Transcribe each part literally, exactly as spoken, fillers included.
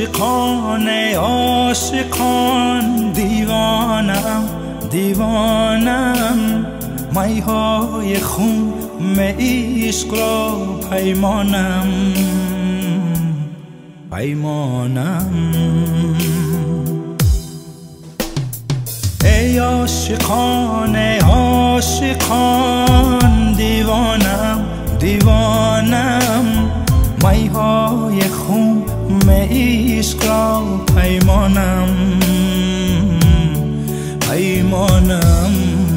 عاشقان عاشقان دیوانم دیوانم میهای خون عشق را پیمانم پیمانم ای عاشقان عاشقان دیوانم دیوانم میهای خون عشق را پیمانم پیمانم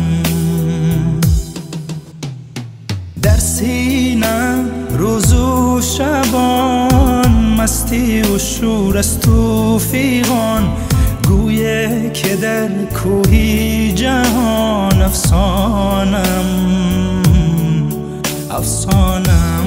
در سینم روز و شبان مستی و شور است و فیغان گویه که در کوهی جهان افسانم افسانم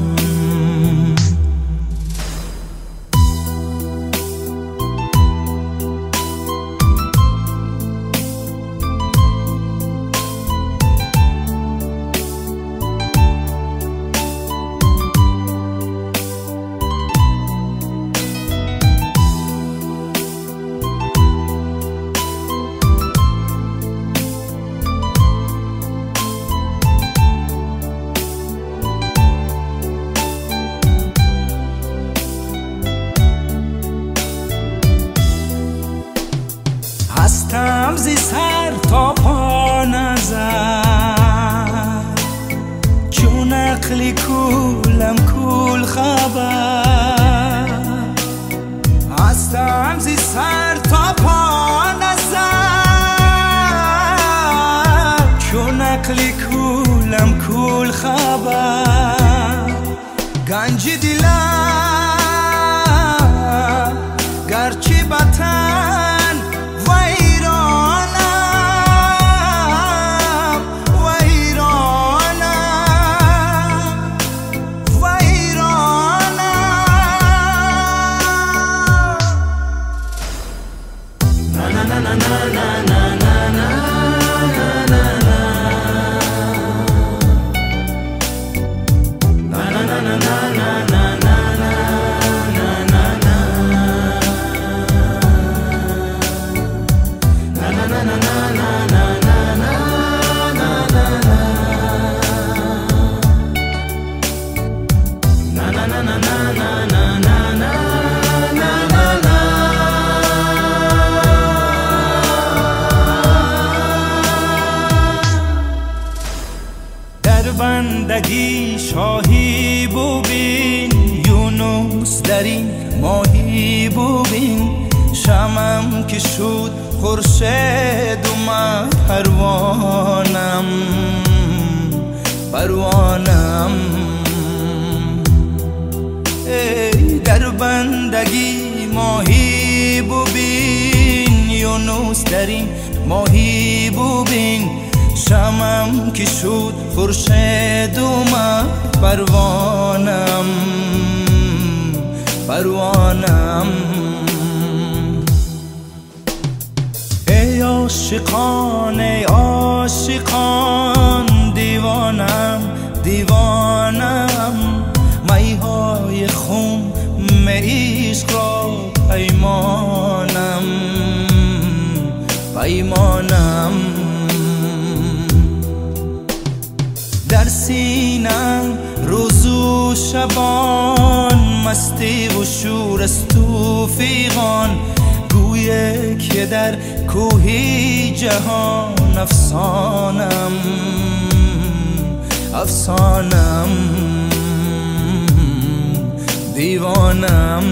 هستم زی سر تا پا نظر چون عقلی کولم کول خبر هستم زی سر تا پا نظر چون عقلی کولم کول خبر گنج دلم گرچه بطن بندگی شاهی ببین یونس در این ماهی ببین شمم که شد خورشید اومد پروانم پروانم ای در بندگی ماهی ببین یونس در این ماهی ببین شمم که شد خورشید اومد پروانم پروانم ای عاشقان عاشقان دیوانم دیوانم میهای خون عشق را پیمانم پیمانم در سینم روز و شبان مستی و شور است و فیغان گویه که در کوهی جهان افسانم افسانم دیوانم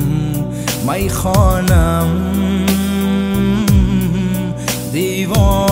میخوانم دیوانم